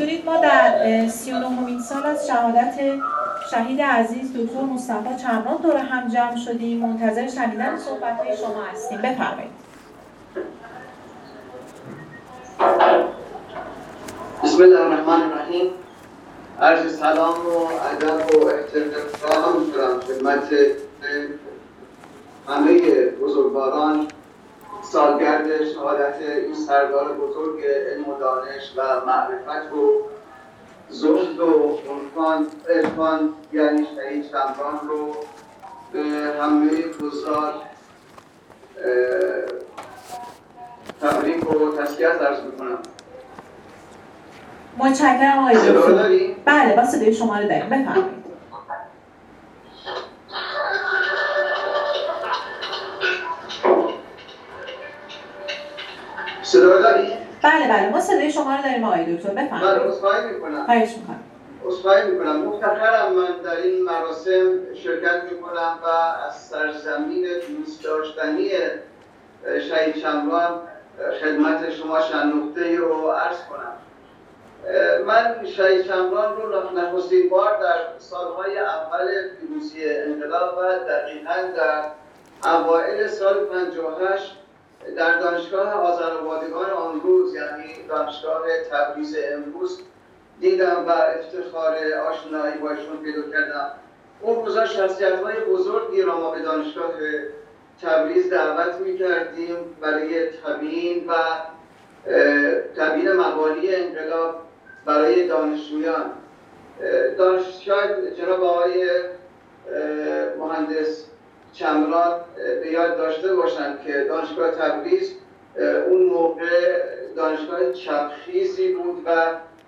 بدونید ما در 39مین سال از شهادت شهید عزیز دکتر مصطفی چمران دور هم جمع شدیم. منتظر شنیدن صحبت‌های شما هستیم. بفرمایید. بسم الله الرحمن الرحیم. عرض سلام و ادب و احترام می‌کنم خدمت همه بزرگواران سالگرد شهادت این سردار بزرگ علم و دانش و معرفت و زهد و عرفان یعنی شهید چمران رو به همه بزرگ تبریک و تسلیت عرض می‌کنم. متشکرم آقای دکتر. بله با صدای شما رو داریم. بفرمایید. صدا داری؟ بله ما صدای شما رو داریم آقای دکتر. بفرمایید. بله عذرخواهی می‌کنم. خواهش می‌کنم. عذرخواهی می‌کنم. مفتخرم من در این مراسم شرکت می‌کنم و از سرزمین دوست داشتنی شهید چمران خدمت شما چند نکته‌ای رو عرض کنم. من شهید چمران رو نخستین بار در سالهای اول پیروزی انقلاب و دقیقاً در اوایل سال 58 در دانشگاه آذربایجان آن روز یعنی دانشگاه تبریز امروز دیدم و افتخار آشنایی با ایشون پیدا کردم. اون روزا شخصیت‌های بزرگی را ما به دانشگاه تبریز دعوت می‌کردیم برای تبیین مبانی انقلاب برای دانشجویان. شاید جناب آقای مهندس چمران به یاد داشته باشند که دانشگاه تبریز اون موقع دانشگاه چپخیزی بود و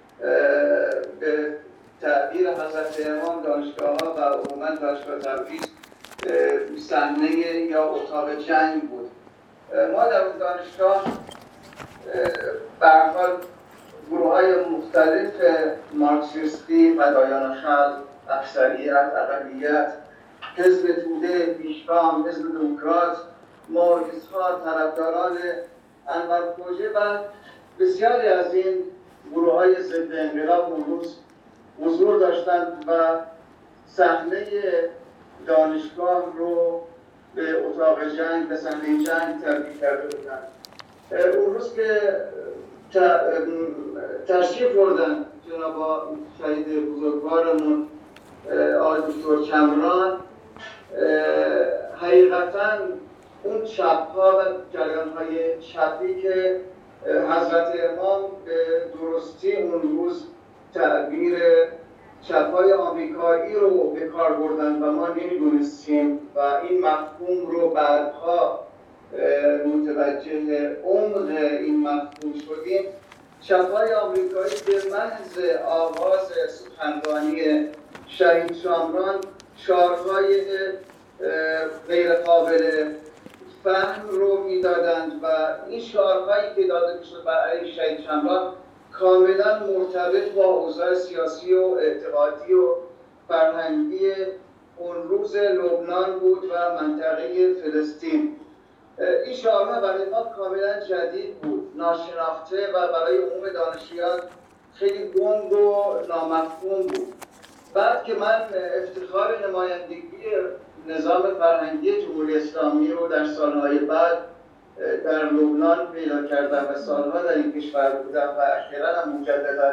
به تعبیر حضرت امام دانشگاه‌ها و عموما دانشگاه تبریز صحنه یا اتاق جنگ بود. ما در اون دانشگاه به هر حال گروه‌های مختلف مارکسیستی، فدایان خلق، اکثریت، اقلیت، حزب توده، پیشگام، حزب دموکرات، مارکس‌ها، طرفداران انور پروژه و بسیاری از این گروه‌های ضد انقلاب اون روز حضور داشتند و صحنه دانشگاه رو به اتاق جنگ، به صحنه جنگ تبدیل کرده بودند. اون روز که تشریف بردن جناب شهید بزرگوارمون آقای دکتر چمران، حقیقتاً اون چپ‌ها و جریان‌های چپی که حضرت امام به درستی اون روز تعبیر چپ‌های آمریکایی رو به کار بردن و ما نمی‌دونستیم و این مفهوم رو بعدها متوجه عمق این مفهوم شدیم. چپ‌های آمریکایی به محض آغاز سخنرانی شهید چمران شعارهای غیر قابل فهم رو میدادند و این شعارهایی که داده میشد برای شهید چمران کاملا مرتبط با اوضاع سیاسی و اعتقادی و فرهنگی اون روز لبنان بود و منطقه فلسطین. این شعارها برای ما کاملا جدید بود، ناشناخته و برای عموم دانشجویان خیلی گنگ و نامفهوم بود. بعد که من افتخار نمایندگی نظام فرهنگی جمهوری اسلامی رو در سالهای بعد در لبنان پیدا کردم و سالها در این کشور بودم و اخیراً هم مجدداً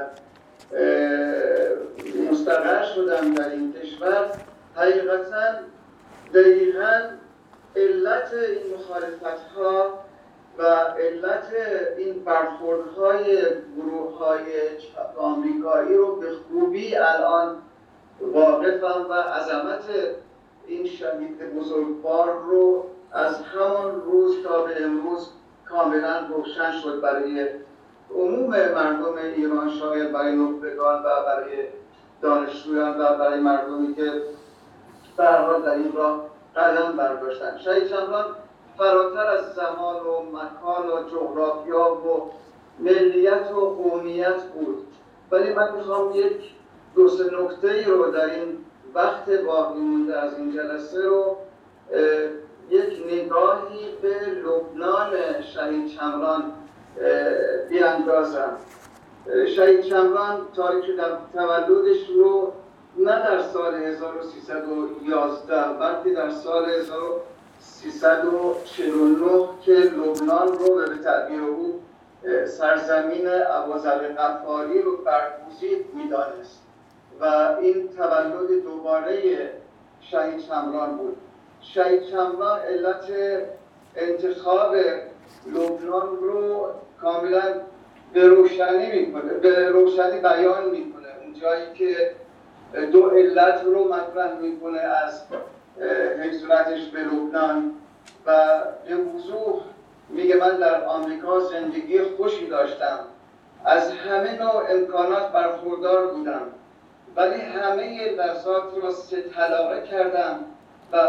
مستقر شدم در این کشور، حقیقتاً دقیقاً علت این مخالفت‌ها و علت این برخوردهای گروه‌های آمریکایی رو به خوبی الان واقفم و عظمت این شهید بزرگوار رو از همان روز تا به امروز کاملا روشن شد برای عموم مردم ایران، شاید برای نخبگان و برای دانشجویان و برای مردمی که به هر حال در این راه قدم برداشتن. شهید چمران فراتر از زمان و مکان و جغرافیا و ملیت و قومیت بود، ولی من میخوام یک دو سه نکته‌ای رو در این وقت باقی مونده از این جلسه رو یک نگاهی به لبنان شهید چمران بیاندازم. شهید شمران تاریخ تولدش رو نه در سال 1311 بلکه در سال 1349 که لبنان رو به تعبیر او سرزمین ابوذر غفاری رو برگزید می‌دانست و این تولد دوباره شهید شمران بود. شهید شمران علت انتخاب لبنان رو کاملا به روشنی بیان میکنه. اون جایی که دو علت رو مطرح میکنه از هجرتش به لبنان و به وضوح میگه من در آمریکا زندگی خوشی داشتم، از همه نوع امکانات برخوردار بودم، ولی همه لذات رو ستلقه کردم و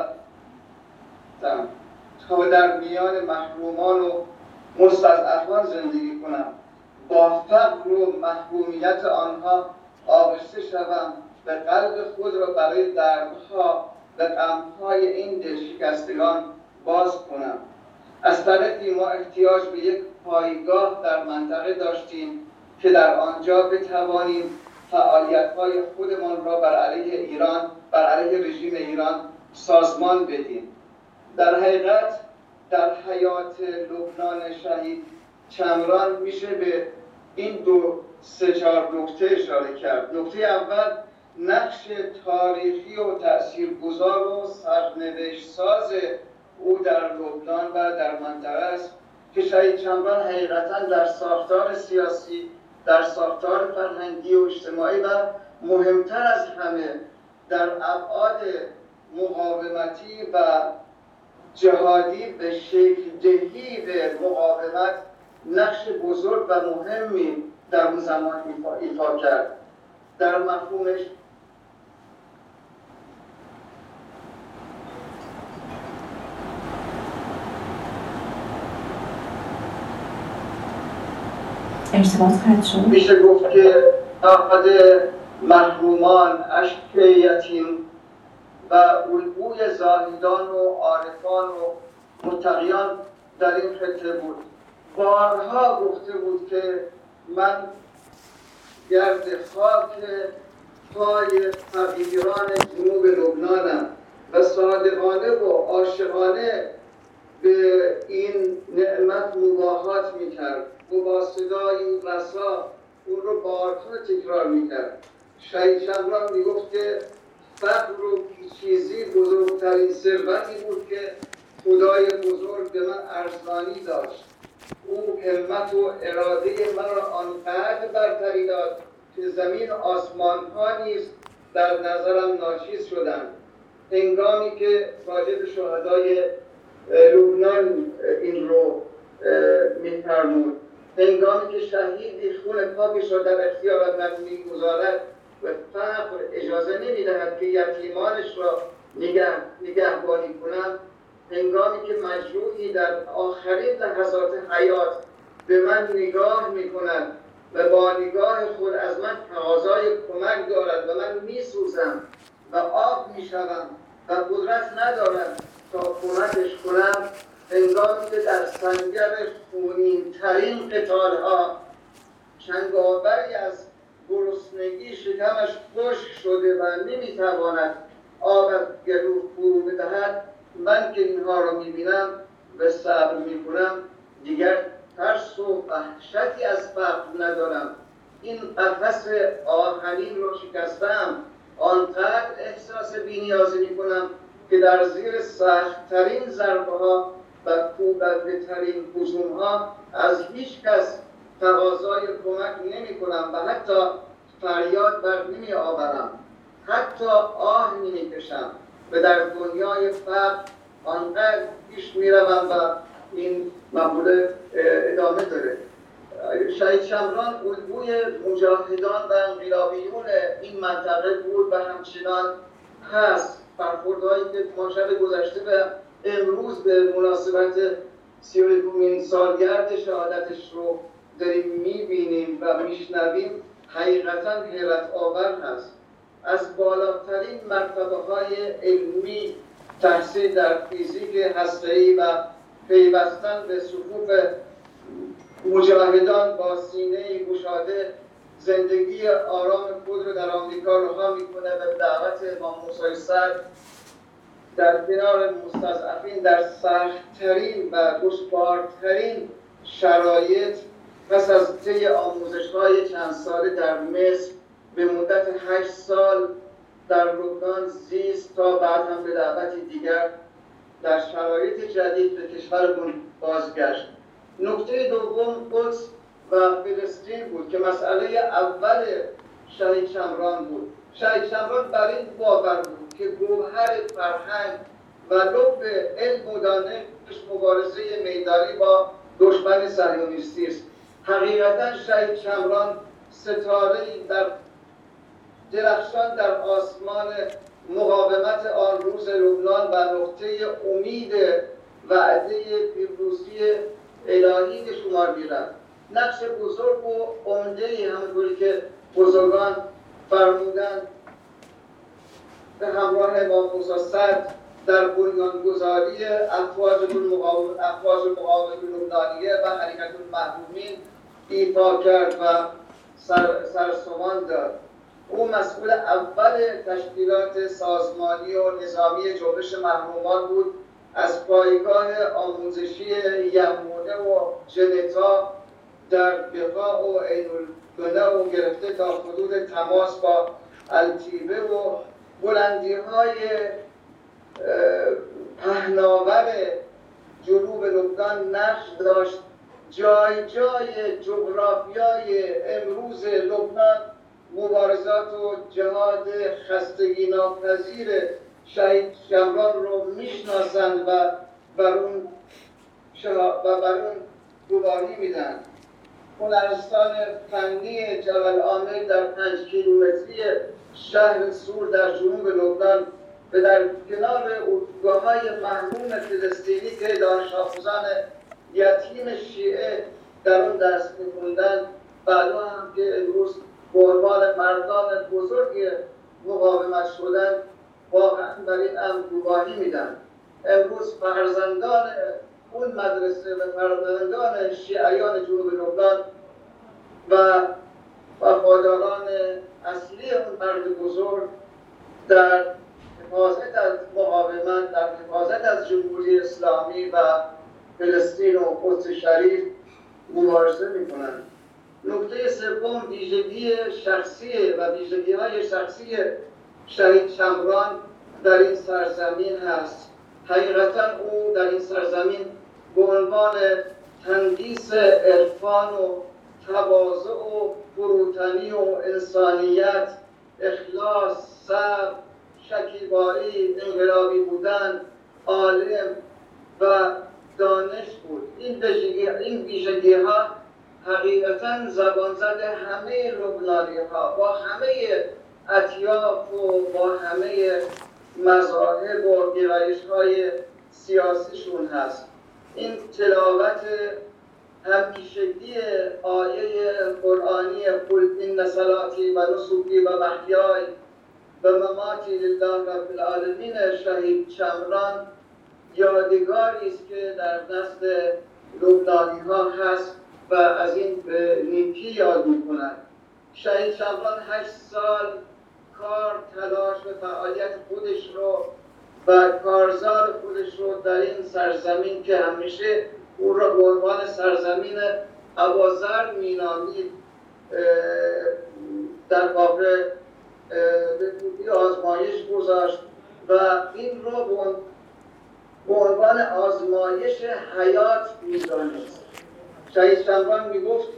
تا در میان محرومان و مستضعفان زندگی کنم، با فقر و محرومیت آنها آغشته شوم و قلب خود را برای دردها و غمهای این دلشکستگان باز کنم. از طرفی ما احتیاج به یک پایگاه در منطقه داشتیم که در آنجا بتوانیم فعالیت‌های خودمان را بر علیه رژیم ایران سازمان بدیم. در حقیقت در حیات لبنان شهید شمران میشه به این سه چهار نکته اشاره کرد. نکته اول نقش تاریخی و تأثیرگذار و سرنوشت ساز او در لبنان و در منطقه است که شهید شمران حقیقتاً در ساختار سیاسی، در ساختار فرهنگی و اجتماعی و مهمتر از همه در ابعاد مقاومتی و جهادی به شکل دهی به مقاومت نقش بزرگ و مهمی در اون زمان ایفا کرد. در مفهومش ارتباط قطع شد. میشه گفت که نهاد محرومان، اشک یتیم و الگوی زاهدان و عارفان و متقیان در این خطه بود. بارها گفته بود که من گرد خاک پای فقیران جنوب لبنانم و صادقانه و عاشقانه به این نعمت مباهات میکرد و با صدای رسا اون رو بارها تکرار میکرد. شهید شمران میگفت که فقر و بیچیزی بزرگترین ثروتی بود که خدای بزرگ به من ارزانی داشت. او همت و اراده من را آنقدر برتری داد که زمین آسمان ها نیز در نظرم ناچیز شدند. هنگامی که واجد شهدای لبنان این رو می‌فرمود، هنگامی که شهیدی خون پاکش را در اختیار من می‌گذارد و فقر اجازه نمی‌دهد که یتیمانش را نگهبانی کنم، هنگامی که مجروحی در آخرین لحظات حیات به من نگاه می‌کند و با نگاه خود از من تقاضای کمک دارد و من می‌سوزم و آب می‌شوم و قدرت ندارم تا کمکش کنم، هنگامی که در سنگر خونین‌ترین قتال‌ها چنگاوری از گرسنگی شکمش خشک شده و نمی‌تواند آب از گلو فرو بدهد، من که اینها را می‌بینم و صبر می‌کنم، دیگر ترس و وحشتی از فقر ندارم. این قفس آهنین را شکستم، آنقدر احساس بی‌نیازی می‌کنم که در زیر سخت‌ترین ضربه‌ها و کوبنده‌ترین هجوم‌ها از هیچ کس تقاضای کمک نمی‌کنم و حتی فریاد بر نمی‌آورم، حتی آه نمی‌کشم و در دنیای فقر آنقدر پیش می‌روم و این مقوله ادامه داره. شهید شمران الگوی مجاهدان و انقلابیون این منطقه بود و همچنان هست. برخوردهایی که ما شب گذشته و امروز به مناسبت 32مین سالگرد شهادتش رو داریم می‌بینیم و میشنویم، حقیقتاً حیرت آور هست. از بالاترین مرتبه‌های علمی تحصیل در فیزیک هسته‌ای و پیوستن به صفوف مجاهدان با سینه گشاده زندگی آرام خود رو در آمریکا رها میکنه و به دعوت امام موسی صدر در کنار مستضعفین در سخت‌ترین و دشوارترین شرایط پس از طی آموزش‌های چند ساله در مصر به مدت 8 سال در لبنان زیست تا بعد هم به دعوت دیگر در شرایط جدید به کشورمون بازگشت. نکته دوم قدس و فلسطین بود که مسئله اول شهید شمران بود. شهید شمران بر این باور بود که گوهر فرهنگ و لب علم و دانش مبارزه میدانی با دشمن صهیونیستی است. حقیقتا شهید شمران ستاره‌ای در درخشان در آسمان مقاومت آن روز لبنان و نقطه امید وعده پیروزی الهی به شمار می‌رفت. نقش بزرگ و عمده‌ای همونطوری که بزرگان فرمودند به همراه امام موسی صدر در بنیانگذاری افواج المقاومه لبنانیه و حرکت المحرومین ایفا کرد و سرسامان داد. او مسئول اول تشکیلات سازمانی و نظامی جنبش محرومان بود. از پایگاه آموزشی یمونه و جنتا در بقاع و عین‌البنه و گرفته تا حدود تماس با التیبه و بلندی‌های پهناور جنوب لبنان نقش داشت. جای جای جغرافیای امروز لبنان مبارزات و جهاد خستگی ناپذیر شهید شمران رو میشناسند و بر اون گواهی میدن. هنرستان فنی جبل عامر در 5 کیلومتری شهر سور در جنوب لبنان و در کنار اردوگاه‌های محروم فلسطینی که دانش آموزان یتیم شیعه در اون درس می‌خوندن، بعدا هم که امروز به عنوان مردان بزرگ مقاومت شدن، واقعا بر این امر گواهی میدن. امروز فرزندان اون مدرسه و فرزندان شیعیان جنوب لبنان و وفاداران اصلی اون مرد بزرگ در حفاظت از مقاومت، در حفاظت از جمهوری اسلامی و فلسطین و قدس شریف مبارزه میکنند. نکته سوم ویژگی شخصی و ویژگی‌های شخصی شهید شمران در این سرزمین هست. حقیقتا او در این سرزمین به عنوان تندیس عرفان و تواضع و فروتنی و انسانیت، اخلاص، صبر، شکیبایی، انقلابی بودن، عالم و دانش بود. این ویژگی‌ها حقیقتا زبان زد همه لبنانی‌ها با همه اطیاف و با همه مذاهب و گرایش‌های سیاسیشون هست. این تلاوت همیشگی آیه قرآنی قل ان صلاتی و نسکی و محیای و مماتی لله رب العالمین شهید شمران یادگاری است که در نسل لبنانی‌ها هست و از این به نیکی یاد می‌کنند. شهید شمران 8 سال کار، تلاش و فعالیت خودش رو و کارزار خودش رو در این سرزمین که همیشه او را به عنوان سرزمین ابازر مینامید در واقع به خوبی آزمایش گذاشت و این رو به عنوان آزمایش حیات می‌دانست. شهید شمران میگفت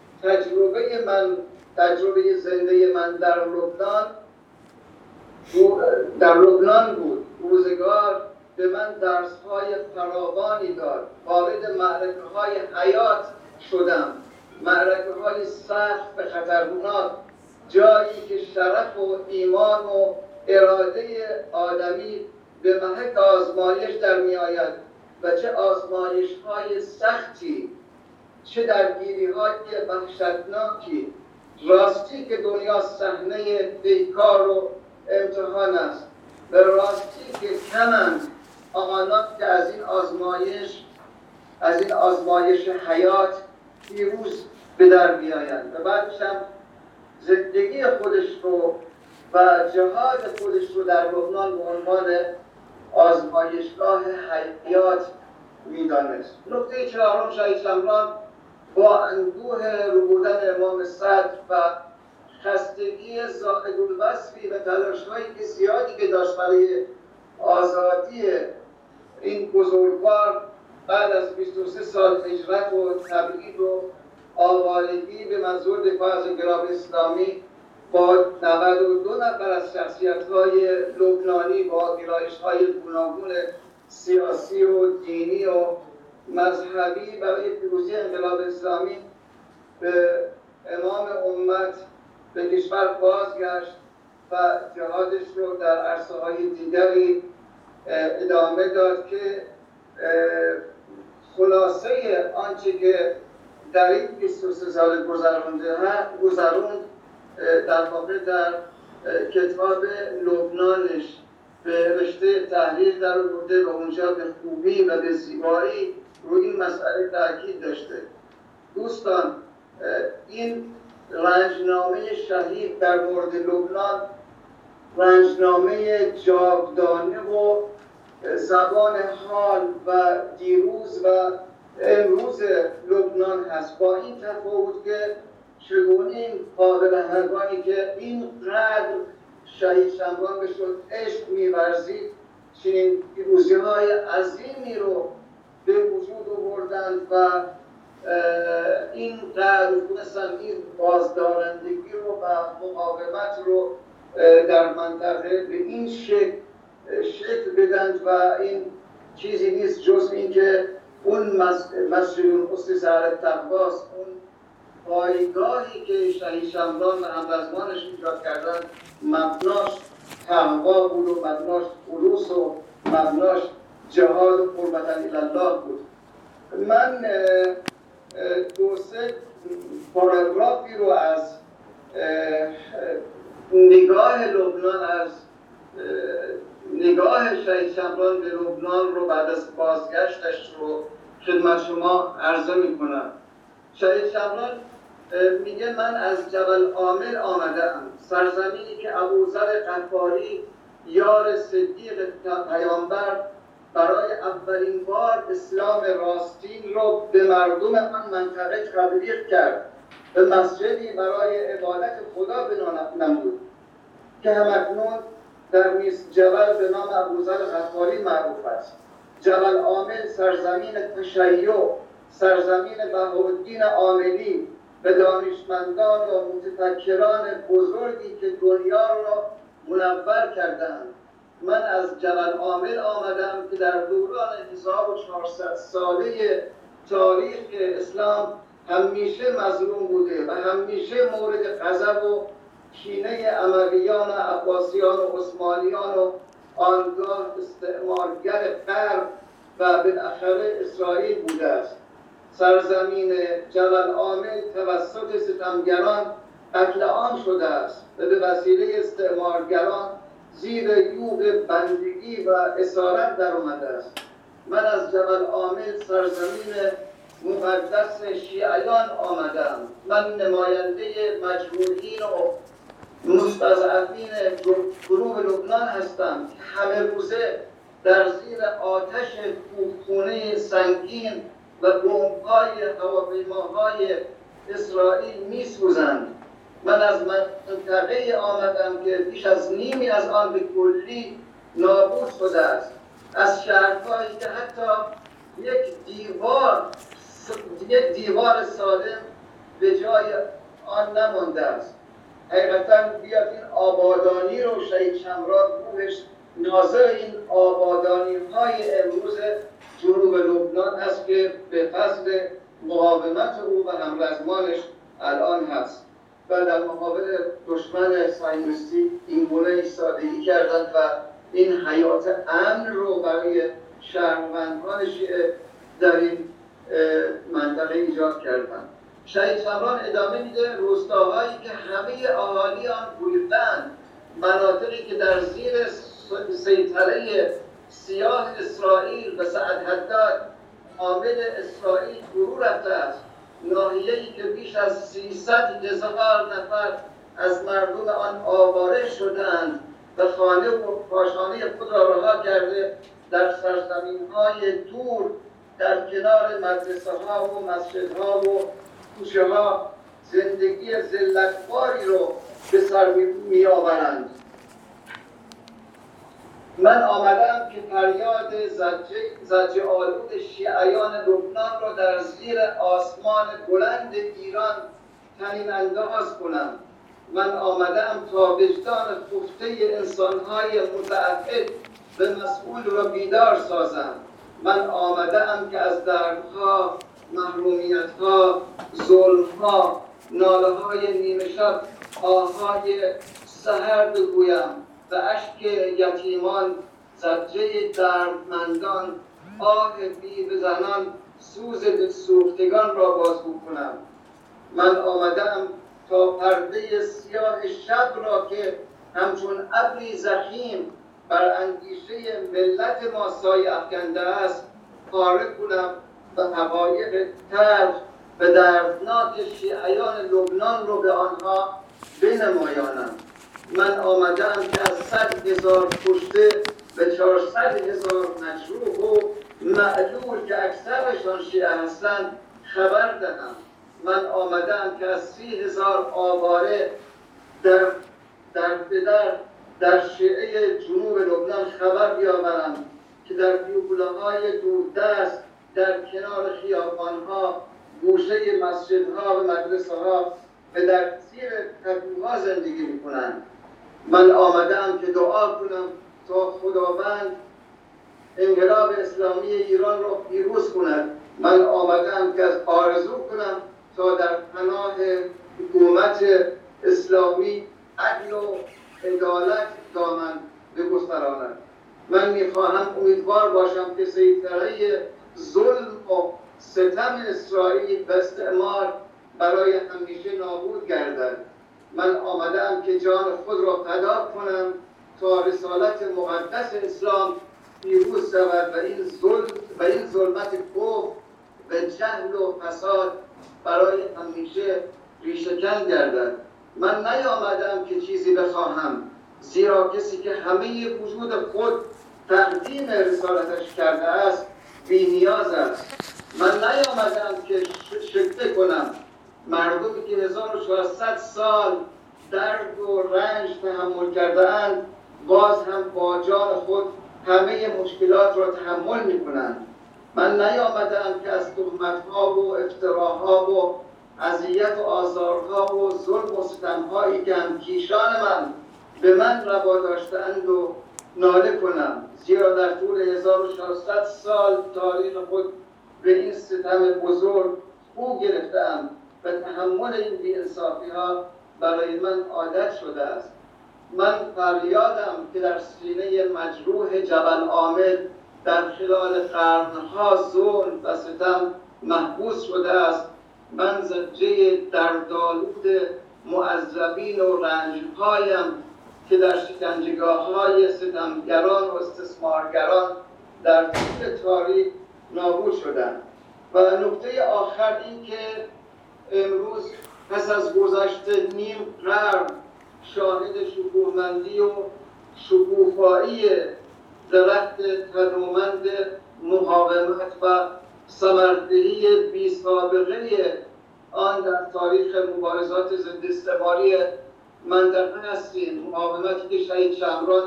تجربه زنده من در لبنان بود. روزگار به من درس‌های فراوانی داد. وارد معرکه‌های حیات شدم. معرکه‌های سخت و خطرناک، جایی که شرف و ایمان و اراده آدمی به محک آزمایش در می آید و چه آزمایش‌های سختی، چه درگیری‌های وحشتناکی. راستی که دنیا صحنه پیکار و امتحان است و راستی که کمند آنان که از این آزمایش حیات پیروز به در بیایند. و بعدش هم زندگی خودش رو و جهاد خودش رو در لبنان به عنوان آزمایشگاه حیات می‌دانست. نکته چهارم، شهید شمران با اندوه ربودن امام صدر و خستگی زائد الوصفی و تلاش‌های زیادی که داشت برای آزادی این بزرگوار بعد از 23 سال هجرت و تبعید و آوارگی به منظور دفاع از انقلاب اسلامی، با 92 نفر از شخصیت‌های لبنانی با گرایش‌های گوناگون سیاسی و دینی و مذهبی برای پیروزی انقلاب اسلامی به امام امت به کشور بازگشت و جهادش رو در عرصه‌های دیگری ادامه داد که خلاصه آنچه که در این 23 سال گذروند در واقع در کتاب لبنانش به رشته تحلیل در آورده و اونجا به خوبی و به زیبایی روی این مسئله تاکید داشته. دوستان، این رنجنامه شهید در مورد لبنان رنجنامه جاودانه و زبان حال و دیروز و امروز لبنان هست، با این تفاوت که چگونه این قابل هرگانی که اینقدر شهید شمران به شد عشق می‌ورزید چنین پیروزی‌های عظیمی رو به وجود آوردند و اینقدر تونستن این بازدارندگی رو و مقاومت رو در منطقه به این شکل بدن و این چیزی نیست جز این که اون مسجد القدس زهر تقواست، اون پایگاهی که شهید شمران و همرزمانش ایجاد کردن مبناش تقوا بود و مبناش خلوص و مبناش جهاد و قربت الله بود. من دو سه پاراگرافی رو از نگاه لبنان، از نگاه شهید شمران به لبنان رو بعد از بازگشتش رو خدمت شما عرضه میکنم. شهید شمران میگه من از جبل عامل آمدم، سرزمینی که ابوذر غفاری یار صدیق پیامبر برای اولین بار اسلام راستین رو به مردم آن منطقه تبلیغ کرد، به مسجدی برای عبادت خدا نمود که همکنون در میز جبل به نام ابوذر غفاری معروف است. جبل عامل سرزمین تشیع، سرزمین بهاءالدین عاملی به دانشمندان و متفکران بزرگی که دنیا را منور کردند. من از جبل عامل آمدم که در دوران 1400 ساله تاریخ اسلام همیشه مظلوم بوده و همیشه مورد غضب و کینه امویان و عباسیان و عثمانیان و آنگاه استعمارگر غرب و بالاخره اسرائیل بوده است. سرزمین جبل عامل توسط ستمگران قتل عام شده است و به وسیله استعمارگران زیر یوغ بندگی و اسارت در آمده است. من از جبل عامل سرزمین مقدس شیعیان آمدم. من نماینده مجروحین و مستضعفین جنوب لبنان هستم که همه روزه در زیر آتش توپخانه سنگین و بمب‌های هواپیماهای اسرائیل می‌سوزند. من از منطقه آمدم که بیش از نیمی از آن به کلی نابود شده است، از شهرهایی که حتی یک دیوار سالم به جای آن نمانده است. حقیقتاً بیاد این آبادانی رو شهید شمران روحش ناظر این آبادانی‌های امروز جنوب لبنان هست که به فضل مقاومت او و همرزمانش الان هست و در مقابل دشمن صهیونیستی این گونه ایستادگی کردند و این حیات امن رو برای شهروندان شیعه در این منطقه ایجاد کردند. شهید شمران ادامه میده روستاهایی که همه اهالی آن گریختند، مناطقی که در زیر سیطره سیاه اسرائیل و سعد حداد عامل اسرائیل فرو رفته است، ناحیه‌ای که بیش از 300,000 نفر از مردم آن آواره شدند و خانه و کاشانه خود را رها کرده در سرزمین‌های دور در کنار مدرسه‌ها و مسجدها و کوچه‌ها زندگی ذلت‌باری رو به سر می‌آورند. من آمدم که فریاد زجر آلود شیعیان لبنان را در زیر آسمان بلند ایران طنین انداز کنم. من آمدم تا وجدان خفته انسان‌های متعهد به مسئول را بیدار سازم. من آمدم که از دردها، محرومیت‌ها، ظلم‌ها، ناله‌های نیمه شب، آه‌های سحر بگویم و اشک یتیمان، زجه دردمندان، آه بیوه زنان، سوز دلسوختگان را بازگو کنم. من آمدم تا پرده سیاه شب را که همچون ابری ضخیم بر اندیشه ملت ما سایه افکنده است پاره کنم و حقایق تلخ و دردناک شیعیان لبنان رو به آنها بنمایانم. من آمدم که از 100,000 کشته به 400,000 مجروح و معلول که اکثرشان شیعه هستند خبر دهم. من آمدم که از 30,000 آواره در شیعه جنوب لبنان خبر بیاورم که در بیوبله‌های دوردست در کنار خیابان‌ها، گوشه مسجدها و مدرسه‌ها و در زیر پتوها زندگی می‌کنند. من آمدم که دعا کنم تا خداوند انقلاب اسلامی ایران را پیروز کند. من آمدم که از آرزو کنم تا در پناه حکومت اسلامی عدل و عدالت دامن بگستراند. من میخواهم امیدوار باشم که سیطره ظلم و ستم اسرائیل و استعمار برای همیشه نابود گردد. من آمدم که جان خود را فدا کنم تا رسالت مقدس اسلام پیروز شود و این ظلمت کفر و جهل و فساد برای همیشه ریشه‌کن گردد. من نیامدم که چیزی بخواهم، زیرا کسی که همه وجود خود تقدیم رسالتش کرده است بی نیاز است. من نیامدم که شکوه کنم. مردمی که 1400 سال درد و رنج تحمل کرده اند باز هم با جان خود همه مشکلات را تحمل می کنند. من نیامدم که از تهمت‌ها و افتراها و اذیت و آزارها و ظلم و ستم‌هایی که همکیشان من به من روا داشته‌اند و ناله کنم، زیرا در طول 1400 سال تاریخ خود به این ستم بزرگ خو گرفته‌ام و تحمل این بی‌انصافی‌ها برای من عادت شده است. من فریادم که در سینه مجروح جبل عامل در خلال قرنها ظلم و ستم محبوس شده است. من زجه دردآلود معذبین و رنجهایم که در شکنجهگاه‌های ستمگران و استثمارگران در طول تاریخ نابود شدند. و نکته آخر این که امروز پس از گذشت نیم قرن شاهد شکوهمندی و شکوفایی درخت تنومند مقاومت و ثمردهی بی‌سابقه آن در تاریخ مبارزات ضد استعماری منطقه هستیم. مقاومتی که شهید شمران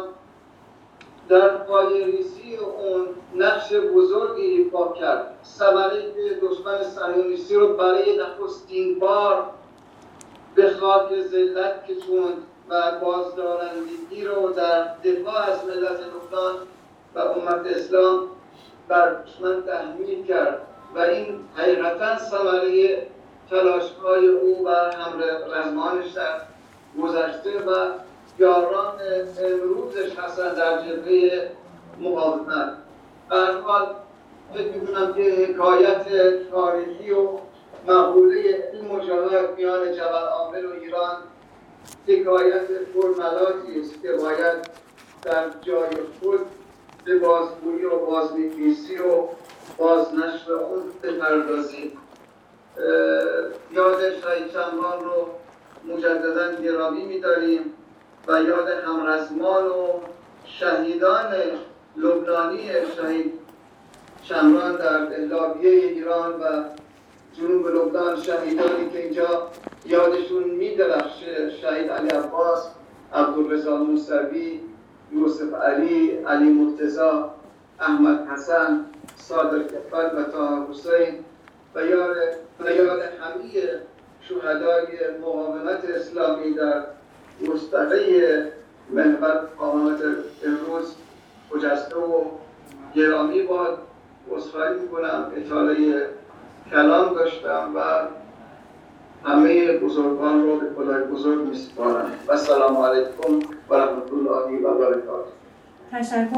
در پایه‌ریزی اون نقش بزرگی ایفا کرد. ثمره‌ای که دشمن صهیونیستی رو برای نخستین بار به خاک ذلت کشوند و بازدارندگی رو در دفاع از ملت لبنان و امت اسلام بر دشمن تحمیل کرد و این حقیقتاً ثمره تلاش‌های او و همرزمانش در گذشته و یاران امروزش هستند در جبهه مقاومت. به هر حال فکر می‌کنم که حکایت تاریخی و مقوله این مجاهدات میان جبل عامل و ایران حکایت پرملاکی است که باید در جای خود به بازگویی و بازنویسی و بازنشر اون بپردازیم. یاد شهید شمران رو مجددا گرامی می‌داریم و یاد همرزمان و شهیدان لبنانی شهید شمران در لابیه ایران و جنوب لبنان، شهیدانی که اینجا یادشون می‌درخشه، شهید علی عباس، عبدالرضا موسوی، یوسف علی، علی مرتضی، احمد حسن، صادق کفل و طاهر حسین و یاد همه شهدای مقاومت اسلامی در مستقه محور مقاومت امروز خجسته و گرامی باد. عذرخواهی می‌کنم اطاله کلام داشتم و همه بزرگان رو به خدای بزرگ می‌سپارم و السلام علیکم و رحمت الله و برکاته. تشکر.